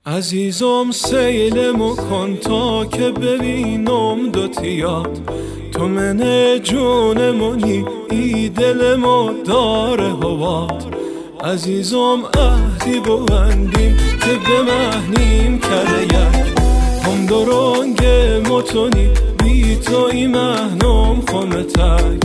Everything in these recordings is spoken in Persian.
عزیزم سیل مکن تا که ببینم دوتیات، تو من جون منی ای دل ما داره هوات. عزیزم عهدی ببندیم که بمهنیم کله یک، هم درنگ متونی بی تو ای مهنم خونه تک.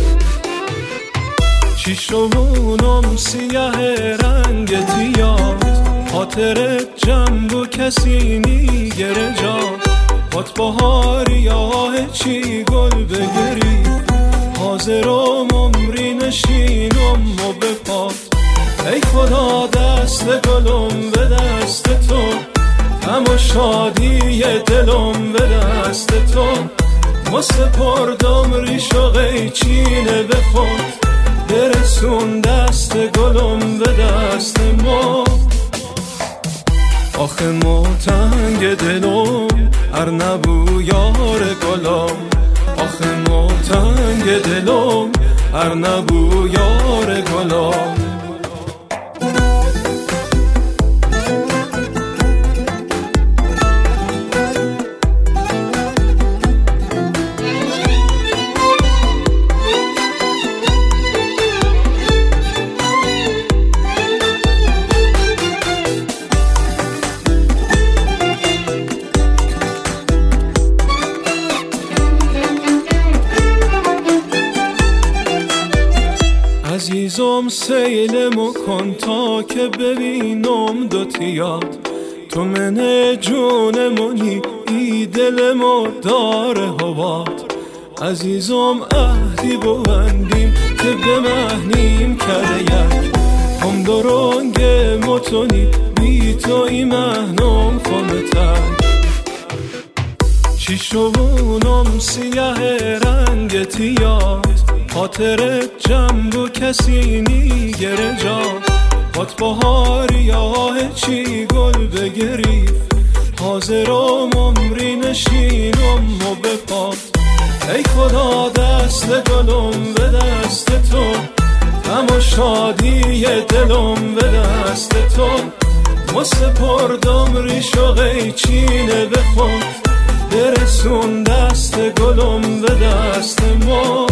چیشمونم سیاه رنگ تیات، خاطر جنب و کسی نیگره جا. بات بهاری آه چی گل بگری، حاضرم عمری نشینم و بپات. ای خدا دست گلم به دست تو، غم و شادی دلم به دست تو. ما سپردم ریش و قیچینه به خود، برسون دست گلم به دست ما. آخه موتنگ دلم هر نبو یار گلم، آخه موتنگ دلم هر نبو یار گلم. عزیزم سیل مکن تا که ببینم دوتیات، تو من جون منی ای دل ما داره هوات. عزیزم عهدی ببندیم که بمهنیم کله یک، هم درنگ متونی بی تو ای مهنم خونه تک. چیشمونم سیاه رنگ تیات، خاطر جنب و کسی نیگره جا. بات بهاری آه چی گل بگریف، حاضرم عمری نشینم و بپات. ای خدا دست گلم به دست تو، غم و شادی دلم به دست تو. ما سپردم ریش و قیچینه به خود، برسون دست گلم به دست ما.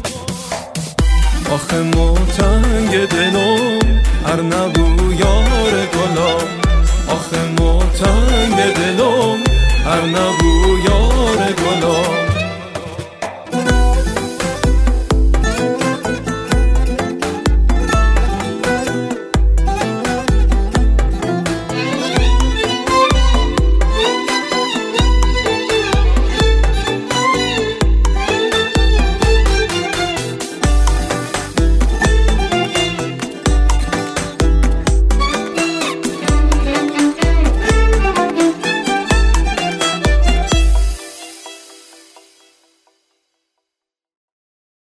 آخه موتنگ دلم هر نبو یار گلم، آخه موتنگ